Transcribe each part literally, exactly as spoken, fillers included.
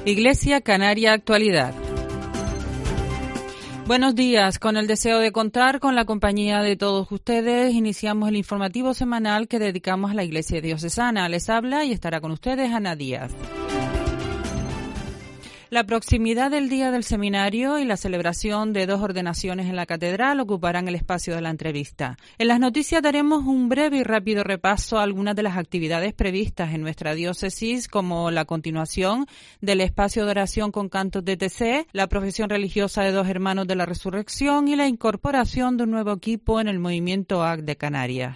Iglesia Canaria Actualidad. Buenos días. Con el deseo de contar con la compañía de todos ustedes, iniciamos el informativo semanal que dedicamos a la Iglesia Diocesana. Les habla y estará con ustedes Ana Díaz. La proximidad del día del seminario y la celebración de dos ordenaciones en la catedral ocuparán el espacio de la entrevista. En las noticias daremos un breve y rápido repaso a algunas de las actividades previstas en nuestra diócesis, como la continuación del espacio de oración con cantos de T C, la profesión religiosa de dos hermanos de la resurrección y la incorporación de un nuevo equipo en el movimiento A C de Canarias.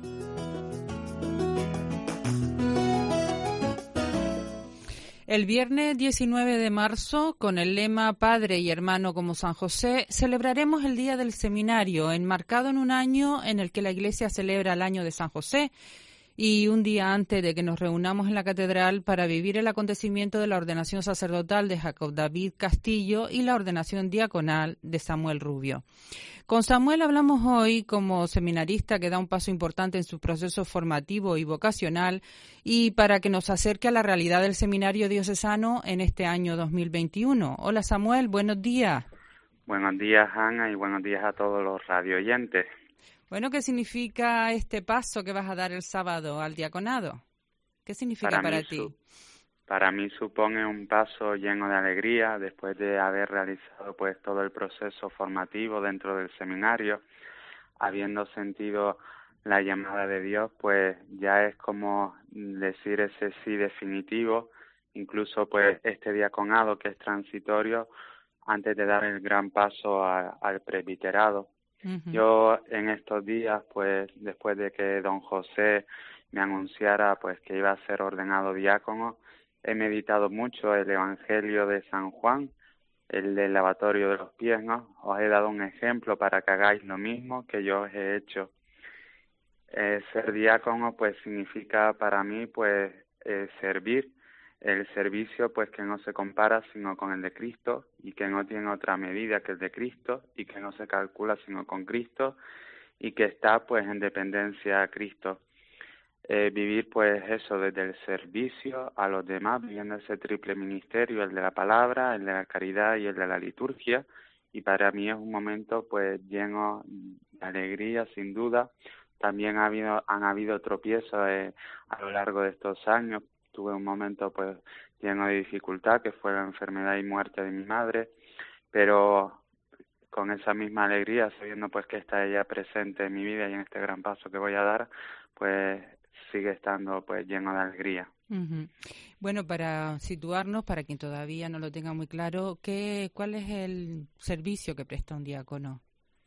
El viernes diecinueve de marzo, con el lema Padre y Hermano como San José, celebraremos el Día del Seminario, enmarcado en un año en el que la Iglesia celebra el año de San José y un día antes de que nos reunamos en la catedral para vivir el acontecimiento de la ordenación sacerdotal de Jacob David Castillo y la ordenación diaconal de Samuel Rubio. Con Samuel hablamos hoy como seminarista que da un paso importante en su proceso formativo y vocacional y para que nos acerque a la realidad del seminario diocesano en este año dos mil veintiuno. Hola Samuel, buenos días. Buenos días Ana y buenos días a todos los radio oyentes. Bueno, ¿qué significa este paso que vas a dar el sábado al diaconado? ¿Qué significa para, para ti? Su, para mí supone un paso lleno de alegría después de haber realizado pues todo el proceso formativo dentro del seminario, habiendo sentido la llamada de Dios, pues ya es como decir ese sí definitivo, incluso pues este diaconado que es transitorio antes de dar el gran paso a, al presbiterado. Uh-huh. Yo en estos días, pues después de que don José me anunciara pues que iba a ser ordenado diácono, he meditado mucho el Evangelio de San Juan, el del lavatorio de los pies, ¿no? Os he dado un ejemplo para que hagáis lo mismo que yo os he hecho. Eh, ser diácono pues significa para mí pues eh, servir, el servicio pues que no se compara sino con el de Cristo y que no tiene otra medida que el de Cristo y que no se calcula sino con Cristo y que está pues en dependencia a Cristo. Eh, vivir pues eso desde el servicio a los demás, viviendo ese triple ministerio, el de la palabra, el de la caridad y el de la liturgia, y para mí es un momento pues lleno de alegría sin duda. También ha habido, han habido tropiezos eh, a lo largo de estos años. Tuve un momento pues lleno de dificultad, que fue la enfermedad y muerte de mi madre, pero con esa misma alegría, sabiendo pues que está ella presente en mi vida y en este gran paso que voy a dar, pues sigue estando pues lleno de alegría. Uh-huh. Bueno, para situarnos, para quien todavía no lo tenga muy claro, ¿qué, ¿cuál es el servicio que presta un diácono?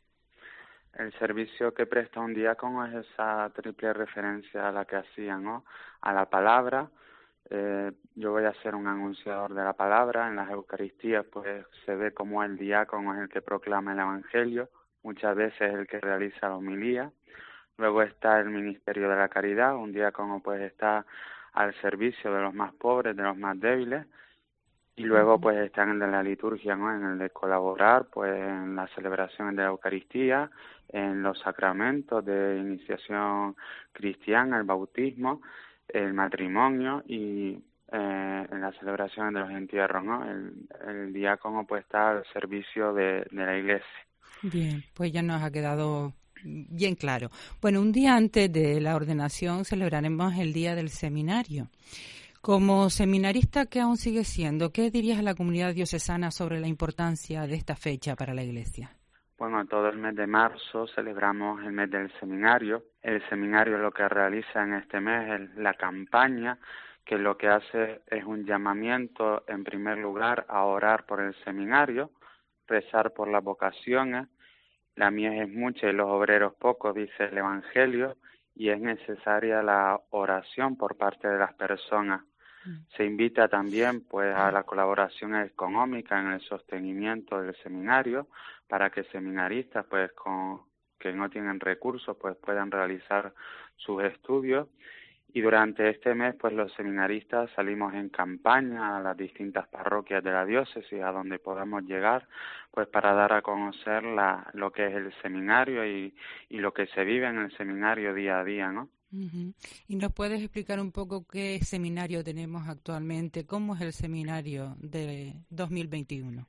El servicio que presta un diácono es esa triple referencia a la que hacía, ¿no? A la palabra. Eh, yo voy a ser un anunciador de la palabra. En las Eucaristías pues se ve como el diácono es el que proclama el Evangelio, muchas veces el que realiza la homilía. Luego está el ministerio de la caridad, un diácono pues está al servicio de los más pobres, de los más débiles. Y luego pues está en el de la liturgia, ¿no? En el de colaborar pues en las celebraciones de la Eucaristía, en los sacramentos de iniciación cristiana, el bautismo, el matrimonio y eh, en las celebraciones de los entierros, ¿no? El, el diácono pues está al servicio de, de la Iglesia. Bien, pues ya nos ha quedado bien claro. Bueno, un día antes de la ordenación celebraremos el Día del Seminario. Como seminarista que aún sigue siendo, ¿qué dirías a la comunidad diocesana sobre la importancia de esta fecha para la Iglesia? Bueno, todo el mes de marzo celebramos el mes del seminario. El seminario lo que realiza en este mes es la campaña, que lo que hace es un llamamiento, en primer lugar, a orar por el seminario, rezar por las vocaciones. La mies es mucha y los obreros pocos, dice el Evangelio, y es necesaria la oración por parte de las personas. Se invita también pues a la colaboración económica en el sostenimiento del seminario para que seminaristas pues con que no tienen recursos pues puedan realizar sus estudios. Y durante este mes pues los seminaristas salimos en campaña a las distintas parroquias de la diócesis a donde podamos llegar pues para dar a conocer la, lo que es el seminario y, y lo que se vive en el seminario día a día, ¿no? Uh-huh. ¿Y nos puedes explicar un poco qué seminario tenemos actualmente? ¿Cómo es el seminario de dos mil veintiuno?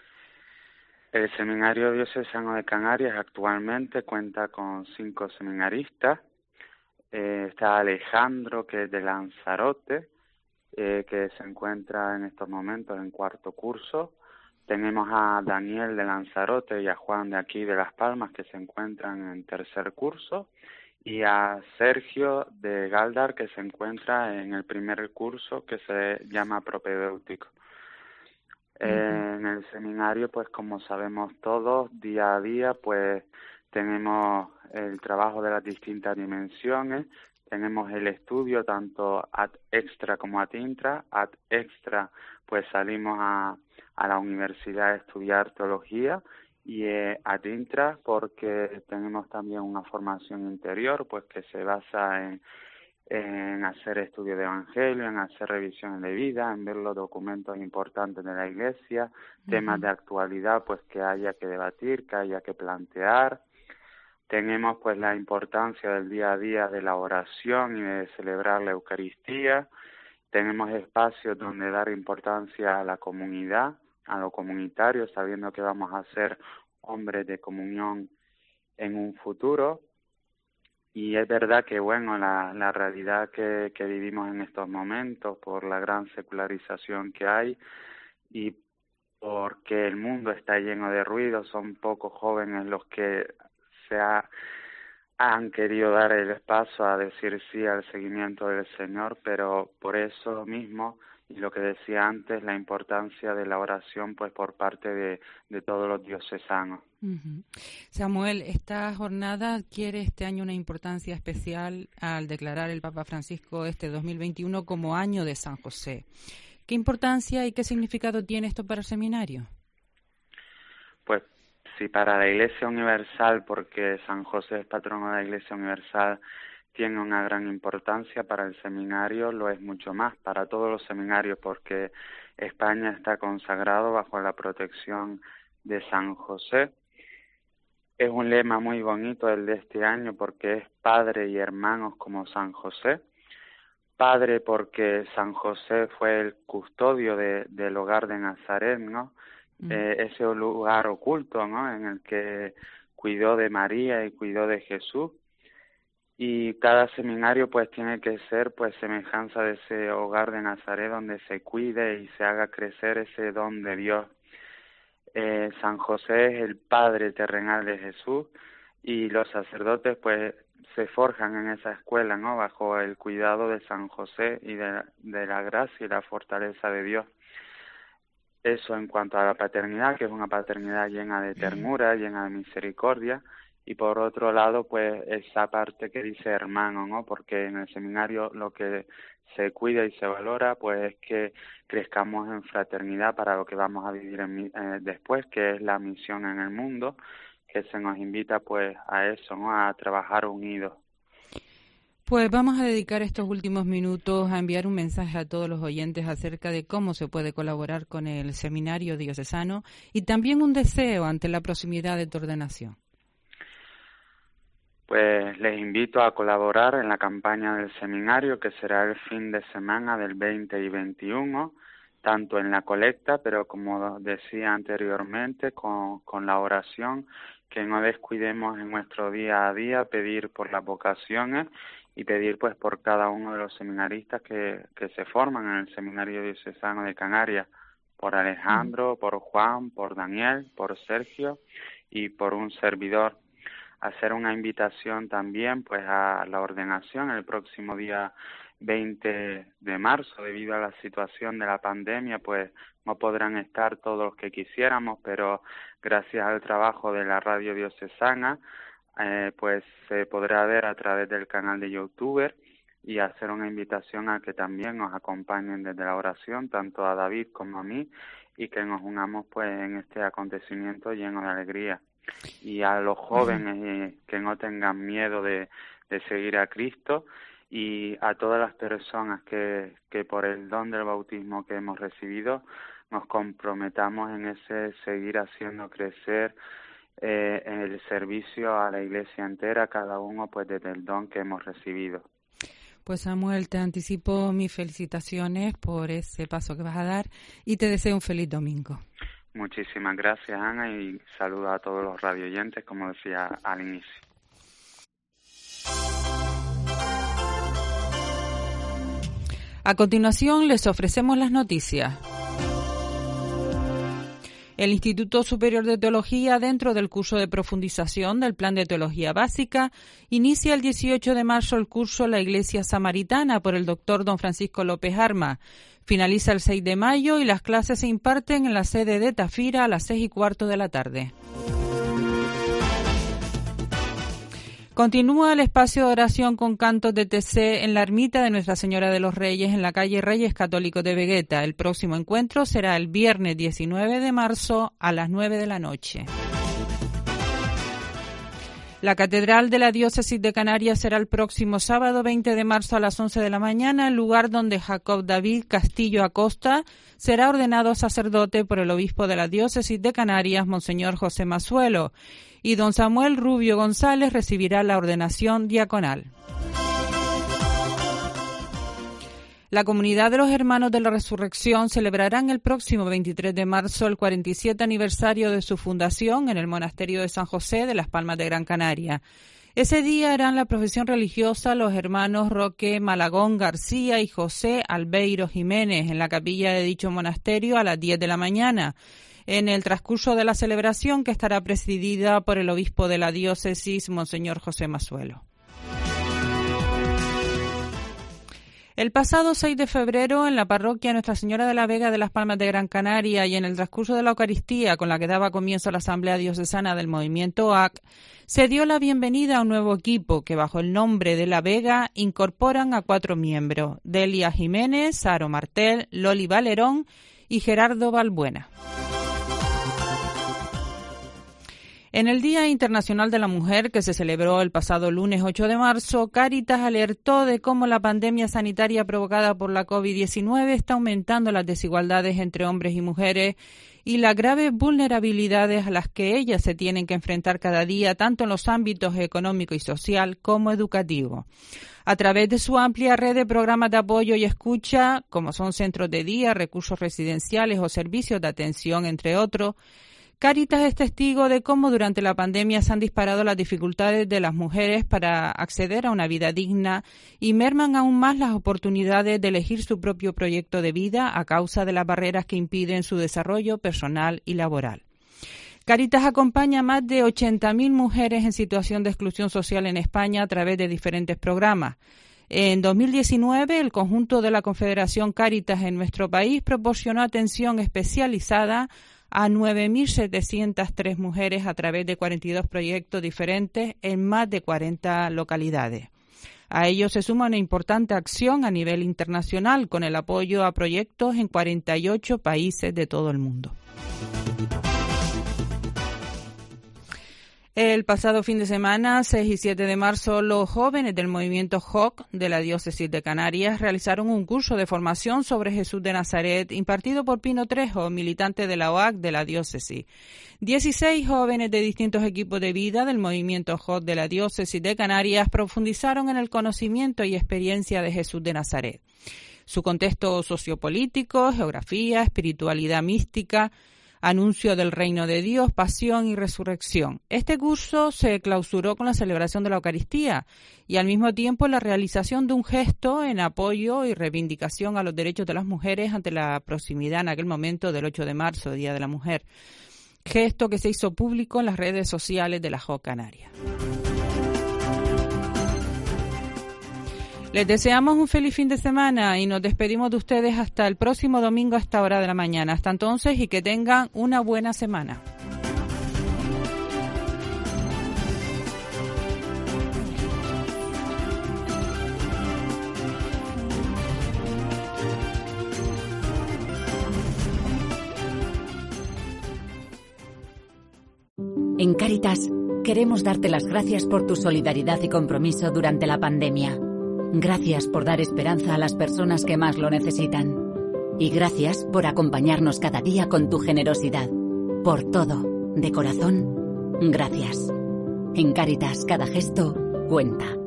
El Seminario Diocesano de Canarias actualmente cuenta con cinco seminaristas. Eh, está Alejandro, que es de Lanzarote, eh, que se encuentra en estos momentos en cuarto curso. Tenemos a Daniel de Lanzarote y a Juan de aquí de Las Palmas, que se encuentran en tercer curso, y a Sergio de Galdar, que se encuentra en el primer curso, que se llama propedéutico. Uh-huh. Eh, en el seminario, pues como sabemos todos, día a día, pues tenemos el trabajo de las distintas dimensiones, tenemos el estudio tanto ad extra como ad intra. Ad extra, pues salimos a, a la universidad a estudiar teología, y eh, ad intra porque tenemos también una formación interior, pues que se basa en en hacer estudio de evangelio, en hacer revisiones de vida, en ver los documentos importantes de la Iglesia, uh-huh. temas de actualidad pues que haya que debatir, que haya que plantear. Tenemos pues la importancia del día a día de la oración y de celebrar la Eucaristía. Tenemos espacios donde dar importancia a la comunidad, a lo comunitario, sabiendo que vamos a ser hombres de comunión en un futuro. Y es verdad que, bueno, la, la realidad que, que vivimos en estos momentos, por la gran secularización que hay y porque el mundo está lleno de ruido, son pocos jóvenes los que se ha, han querido dar el paso a decir sí al seguimiento del Señor, pero por eso mismo, y lo que decía antes, la importancia de la oración pues por parte de, de todos los diocesanos. Uh-huh. Samuel, esta jornada adquiere este año una importancia especial al declarar el Papa Francisco este dos mil veintiuno como año de San José. ¿Qué importancia y qué significado tiene esto para el seminario? Pues sí, para la Iglesia Universal, porque San José es patrono de la Iglesia Universal, tiene una gran importancia. Para el seminario lo es mucho más, para todos los seminarios, porque España está consagrado bajo la protección de San José. Es un lema muy bonito el de este año porque es padre y hermanos como San José. Padre porque San José fue el custodio de, del hogar de Nazaret, ¿no? Mm. Eh, ese lugar oculto, ¿no? En el que cuidó de María y cuidó de Jesús. Y cada seminario pues tiene que ser pues semejanza de ese hogar de Nazaret donde se cuide y se haga crecer ese don de Dios. Eh, San José es el padre terrenal de Jesús y los sacerdotes pues se forjan en esa escuela, ¿no? Bajo el cuidado de San José y de, de la gracia y la fortaleza de Dios. Eso en cuanto a la paternidad, que es una paternidad llena de ternura, llena de misericordia, y por otro lado pues esa parte que dice hermano, ¿no? Porque en el seminario lo que se cuida y se valora pues es que crezcamos en fraternidad para lo que vamos a vivir en, eh, después, que es la misión en el mundo, que se nos invita pues a eso, ¿no? A trabajar unidos. Pues vamos a dedicar estos últimos minutos a enviar un mensaje a todos los oyentes acerca de cómo se puede colaborar con el Seminario Diocesano y también un deseo ante la proximidad de tu ordenación. Pues les invito a colaborar en la campaña del seminario, que será el fin de semana del veinte y veintiuno, tanto en la colecta, pero como decía anteriormente, con, con la oración, que no descuidemos en nuestro día a día pedir por las vocaciones y pedir pues por cada uno de los seminaristas que, que se forman en el Seminario Diocesano de Canarias, por Alejandro, uh-huh. por Juan, por Daniel, por Sergio y por un servidor. Hacer una invitación también pues a la ordenación el próximo día veinte de marzo. Debido a la situación de la pandemia pues no podrán estar todos los que quisiéramos, pero gracias al trabajo de la radio diocesana eh, pues se podrá ver a través del canal de YouTube, y hacer una invitación a que también nos acompañen desde la oración, tanto a David como a mí, y que nos unamos pues en este acontecimiento lleno de alegría. Y a los jóvenes eh, que no tengan miedo de, de seguir a Cristo, y a todas las personas que, que por el don del bautismo que hemos recibido nos comprometamos en ese seguir haciendo crecer eh, en el servicio a la Iglesia entera, cada uno pues desde el don que hemos recibido. Pues Samuel, te anticipo mis felicitaciones por ese paso que vas a dar y te deseo un feliz domingo. Muchísimas gracias, Ana, y saludos a todos los radioyentes, como decía al inicio. A continuación les ofrecemos las noticias. El Instituto Superior de Teología, dentro del curso de profundización del Plan de Teología Básica, inicia el dieciocho de marzo el curso La Iglesia Samaritana por el doctor don Francisco López Arma. Finaliza el seis de mayo y las clases se imparten en la sede de Tafira a las seis y cuarto de la tarde. Continúa el espacio de oración con cantos de T C en la ermita de Nuestra Señora de los Reyes en la calle Reyes Católicos de Vegueta. El próximo encuentro será el viernes diecinueve de marzo a las nueve de la noche. La Catedral de la Diócesis de Canarias será el próximo sábado veinte de marzo a las once de la mañana, el lugar donde Jacob David Castillo Acosta será ordenado sacerdote por el obispo de la Diócesis de Canarias, Monseñor José Masuelo, y don Samuel Rubio González recibirá la ordenación diaconal. La Comunidad de los Hermanos de la Resurrección celebrarán el próximo veintitrés de marzo el cuarenta y siete aniversario de su fundación en el Monasterio de San José de Las Palmas de Gran Canaria. Ese día harán la profesión religiosa los hermanos Roque Malagón García y José Albeiro Jiménez en la capilla de dicho monasterio a las diez de la mañana. En el transcurso de la celebración, que estará presidida por el obispo de la diócesis, Monseñor José Masuelo. El pasado seis de febrero, en la parroquia Nuestra Señora de la Vega de Las Palmas de Gran Canaria y en el transcurso de la Eucaristía, con la que daba comienzo a la Asamblea Diocesana del Movimiento A C, se dio la bienvenida a un nuevo equipo que, bajo el nombre de La Vega, incorporan a cuatro miembros: Delia Jiménez, Saro Martel, Loli Valerón y Gerardo Balbuena. En el Día Internacional de la Mujer, que se celebró el pasado lunes ocho de marzo, Cáritas alertó de cómo la pandemia sanitaria provocada por la COVID diecinueve está aumentando las desigualdades entre hombres y mujeres y las graves vulnerabilidades a las que ellas se tienen que enfrentar cada día, tanto en los ámbitos económico y social como educativo. A través de su amplia red de programas de apoyo y escucha, como son centros de día, recursos residenciales o servicios de atención, entre otros, Cáritas es testigo de cómo durante la pandemia se han disparado las dificultades de las mujeres para acceder a una vida digna y merman aún más las oportunidades de elegir su propio proyecto de vida a causa de las barreras que impiden su desarrollo personal y laboral. Cáritas acompaña a más de ochenta mil mujeres en situación de exclusión social en España a través de diferentes programas. En dos mil diecinueve, el conjunto de la Confederación Cáritas en nuestro país proporcionó atención especializada a nueve mil setecientas tres mujeres a través de cuarenta y dos proyectos diferentes en más de cuarenta localidades. A ello se suma una importante acción a nivel internacional con el apoyo a proyectos en cuarenta y ocho países de todo el mundo. El pasado fin de semana, seis y siete de marzo, los jóvenes del movimiento J O C de la Diócesis de Canarias realizaron un curso de formación sobre Jesús de Nazaret impartido por Pino Trejo, militante de la O A C de la Diócesis. Dieciséis jóvenes de distintos equipos de vida del movimiento J O C de la Diócesis de Canarias profundizaron en el conocimiento y experiencia de Jesús de Nazaret, su contexto sociopolítico, geografía, espiritualidad mística, anuncio del reino de Dios, pasión y resurrección. Este curso se clausuró con la celebración de la Eucaristía y al mismo tiempo la realización de un gesto en apoyo y reivindicación a los derechos de las mujeres ante la proximidad en aquel momento del ocho de marzo, Día de la Mujer. Gesto que se hizo público en las redes sociales de la J O C Canarias. Les deseamos un feliz fin de semana y nos despedimos de ustedes hasta el próximo domingo a esta hora de la mañana. Hasta entonces y que tengan una buena semana. En Cáritas queremos darte las gracias por tu solidaridad y compromiso durante la pandemia. Gracias por dar esperanza a las personas que más lo necesitan. Y gracias por acompañarnos cada día con tu generosidad. Por todo, de corazón, gracias. En Cáritas cada gesto cuenta.